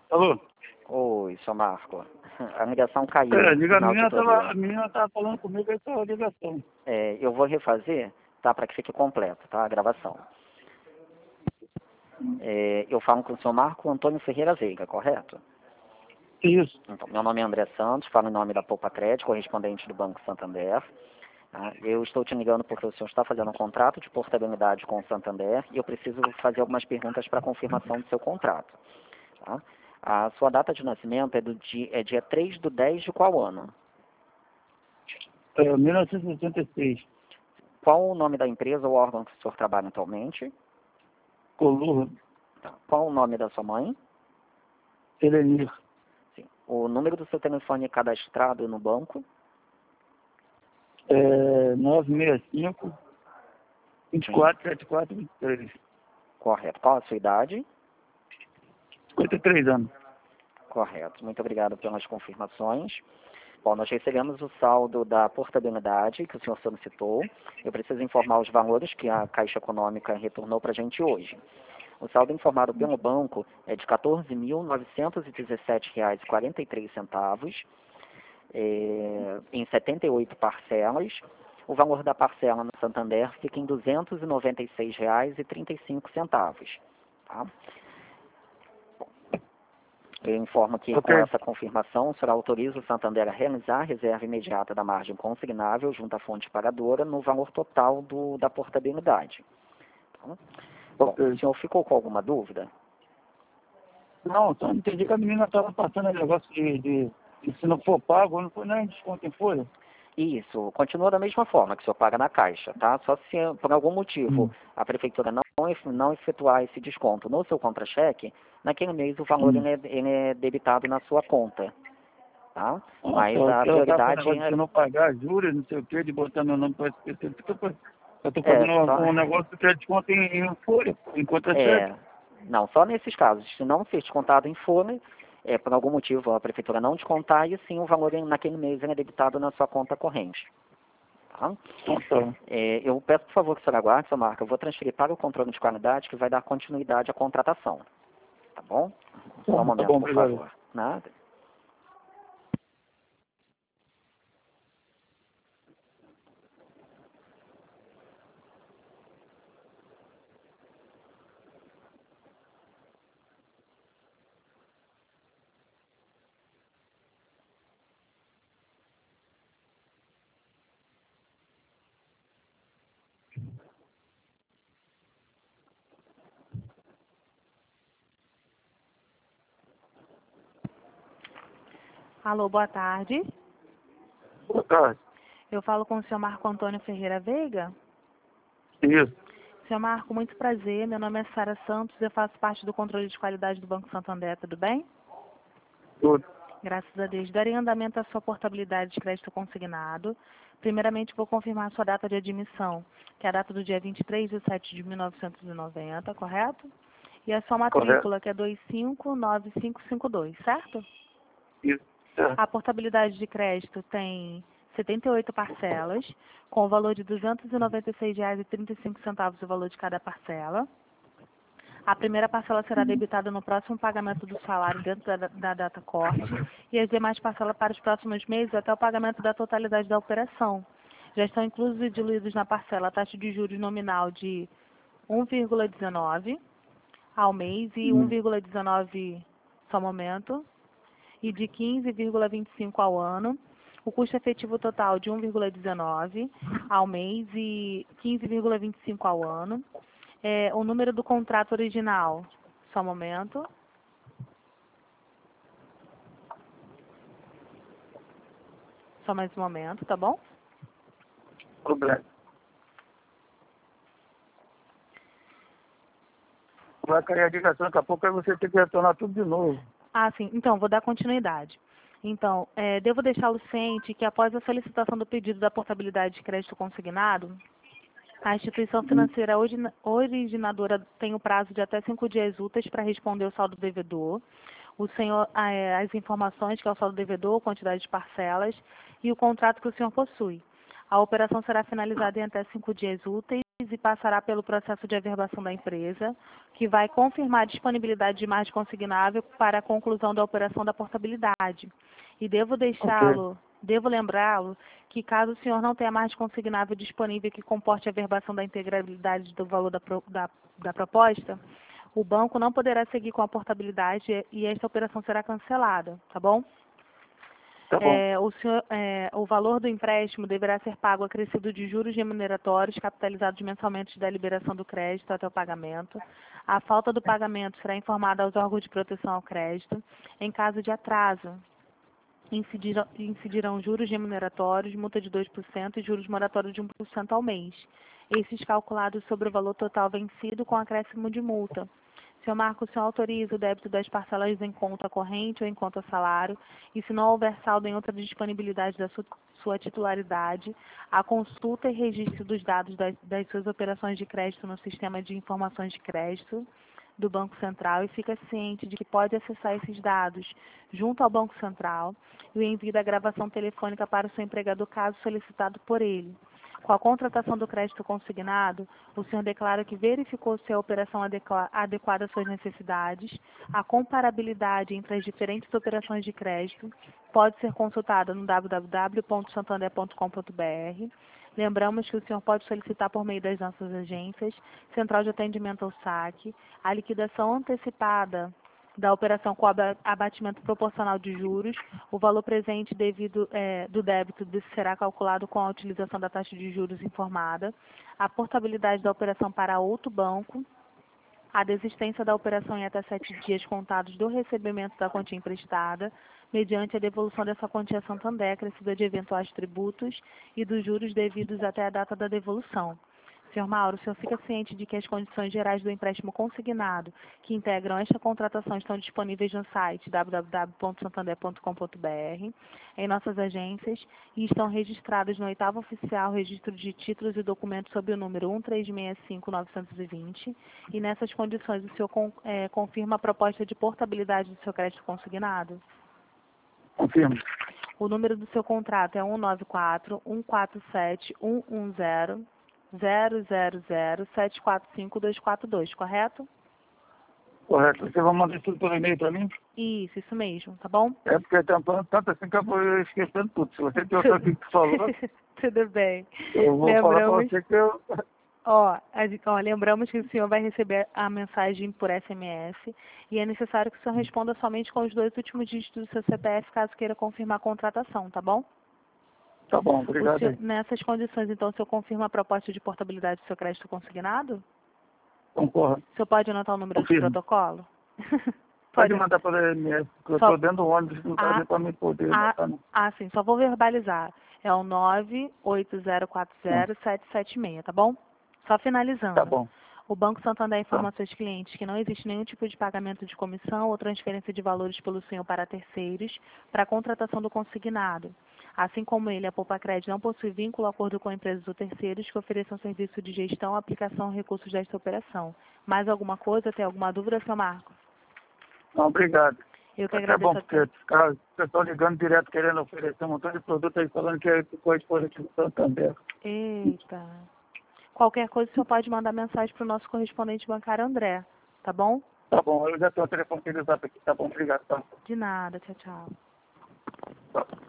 Alô? Oi, seu Marco. A ligação caiu. Diga, na auditoria. a menina tava falando comigo essa ligação. Eu vou refazer, tá? Para que fique completo, tá? A gravação. Eu falo com o senhor Marco Antônio Ferreira Veiga, correto? Isso. Então, meu nome é André Santos, falo em nome da Poupa Crédito, correspondente do Banco Santander. Tá? Eu estou te ligando porque o senhor está fazendo um contrato de portabilidade com o Santander e eu preciso fazer algumas perguntas para confirmação do seu contrato. Tá? A sua data de nascimento é dia 3 do 10 de qual ano? 1966. Qual o nome da empresa ou órgão que o senhor trabalha atualmente? Colurra. Tá. Qual o nome da sua mãe? Serenir. Sim. O número do seu telefone cadastrado no banco? 965 24 74 23. Correto. Qual a sua idade? 53 anos. Correto. Muito obrigado pelas confirmações. Bom, nós recebemos o saldo da portabilidade que o senhor solicitou. Eu preciso informar os valores que a Caixa Econômica retornou para a gente hoje. O saldo informado pelo banco é de R$ 14.917,43, em 78 parcelas. O valor da parcela no Santander fica em R$ 296,35. Tá? Eu informo que com essa confirmação, o senhor autoriza o Santander a realizar a reserva imediata da margem consignável junto à fonte pagadora no valor total da portabilidade. Tá? Bom, o senhor ficou com alguma dúvida? Não, só entendi que a menina estava passando negócio de se não for pago, não foi nem desconto em folha. Isso, continua da mesma forma que o senhor paga na Caixa, tá? Só se por algum motivo a Prefeitura não efetuar esse desconto no seu contra-cheque, naquele mês o valor ele é debitado na sua conta, tá? Mas a prioridade é... Se não pagar juros, não sei o que, de botar meu nome para SPC, eu estou fazendo um negócio que é desconto em folha, em contra-cheque. Não, só nesses casos, se não ser descontado em folha, por algum motivo a Prefeitura não descontar, e sim o valor naquele mês é debitado na sua conta corrente. Tá? Eu peço, por favor, que o senhor aguarde, seu Marco. Eu vou transferir para o controle de qualidade, que vai dar continuidade à contratação. Tá bom? Só um momento, por favor. Nada. Alô, boa tarde. Boa tarde. Eu falo com o senhor Marco Antônio Ferreira Veiga? Isso. Senhor Marco, muito prazer. Meu nome é Sara Santos, eu faço parte do controle de qualidade do Banco Santander, tudo bem? Tudo. Graças a Deus. Darei andamento à sua portabilidade de crédito consignado. Primeiramente, vou confirmar a sua data de admissão, que é a data do dia 23 de 7 de 1990, correto? E a sua matrícula, que é 259552, certo? Isso. A portabilidade de crédito tem 78 parcelas, com o valor de R$ 296,35 o valor de cada parcela. A primeira parcela será debitada no próximo pagamento do salário dentro da data corte e as demais parcelas para os próximos meses até o pagamento da totalidade da operação. Já estão inclusos e diluídos na parcela a taxa de juros nominal de 1,19 ao mês e 1,19 só momento, e de 15,25 ao ano. O custo efetivo total de 1,19 ao mês e 15,25 ao ano. O número do contrato original, só um momento. Só mais um momento, tá bom? Problema. Vai cair a ligação daqui a pouco, aí você tem que retornar tudo de novo. Ah, sim. Então, vou dar continuidade. Então, devo deixá-lo ciente que após a solicitação do pedido da portabilidade de crédito consignado, a instituição financeira originadora tem o prazo de até 5 dias úteis para responder o saldo devedor, as informações que é o saldo devedor, quantidade de parcelas e o contrato que o senhor possui. A operação será finalizada em até 5 dias úteis. e passará pelo processo de averbação da empresa, que vai confirmar a disponibilidade de margem consignável para a conclusão da operação da portabilidade. E devo lembrá-lo que caso o senhor não tenha margem consignável disponível que comporte a averbação da integralidade do valor da proposta, o banco não poderá seguir com a portabilidade e esta operação será cancelada, tá bom? Tá bom. O valor do empréstimo deverá ser pago acrescido de juros remuneratórios capitalizados mensalmente da liberação do crédito até o pagamento. A falta do pagamento será informada aos órgãos de proteção ao crédito. Em caso de atraso, incidirão juros remuneratórios, multa de 2% e juros moratórios de 1% ao mês. Esses calculados sobre o valor total vencido com acréscimo de multa. Senhor Marco, o senhor autoriza o débito das parcelas em conta corrente ou em conta salário, e se não houver saldo em outra disponibilidade da sua titularidade, a consulta e registro dos dados das suas operações de crédito no sistema de informações de crédito do Banco Central e fica ciente de que pode acessar esses dados junto ao Banco Central e o envio da gravação telefônica para o seu empregador caso solicitado por ele. Com a contratação do crédito consignado, o senhor declara que verificou se a operação adequada às suas necessidades. A comparabilidade entre as diferentes operações de crédito pode ser consultada no www.santander.com.br. Lembramos que o senhor pode solicitar por meio das nossas agências, Central de Atendimento ao Saque, a liquidação antecipada da operação com abatimento proporcional de juros. O valor presente do débito será calculado com a utilização da taxa de juros informada, a portabilidade da operação para outro banco, a desistência da operação em até 7 dias contados do recebimento da quantia emprestada, mediante a devolução dessa quantia a Santander, acrescida de eventuais tributos e dos juros devidos até a data da devolução. Senhor Mauro, o senhor fica ciente de que as condições gerais do empréstimo consignado que integram esta contratação estão disponíveis no site www.santander.com.br, em nossas agências, e estão registradas no 8º Oficial Registro de Títulos e Documentos sob o número 1365920, e nessas condições o senhor confirma a proposta de portabilidade do seu crédito consignado? Confirmo. O número do seu contrato é 194-147-110-000-745-242, correto? Correto. Você vai mandar tudo por e-mail para mim? Isso mesmo, tá bom? É porque tem tanto assim que eu vou esquecendo tudo. Se você tem outra coisa que falou, Tudo bem. eu vou falar para você que eu... Lembramos que o senhor vai receber a mensagem por SMS e é necessário que o senhor responda somente com os 2 últimos dígitos do seu CPF, caso queira confirmar a contratação, tá bom? Tá bom, obrigado. Nessas condições, então, o senhor confirma a proposta de portabilidade do seu crédito consignado? Concordo. O senhor pode anotar o número Confirmo. do protocolo? Pode mandar para o SMS, porque eu estou dentro do ônibus, não está para mim poder botar, não. Sim, só vou verbalizar. É o 98040-776, tá bom? Só finalizando. Tá bom. O Banco Santander informa aos seus clientes que não existe nenhum tipo de pagamento de comissão ou transferência de valores pelo senhor para terceiros para a contratação do consignado. Assim como ele, a Poupa Crédito não possui vínculo ou acordo com empresas ou terceiros que ofereçam serviço de gestão ou aplicação de recursos desta operação. Mais alguma coisa? Tem alguma dúvida, seu Marcos? Não, obrigado. Eu que É agradeço. bom, porque o pessoal ligando direto querendo oferecer um montão de produto aí, falando que é coisa positivo do Santander. Eita. Qualquer coisa, o senhor pode mandar mensagem para o nosso correspondente bancário André, tá bom? Tá bom, eu já tenho o telefone utilizado aqui. Tá bom, obrigado. Tá. De nada, tchau, tchau. Tá.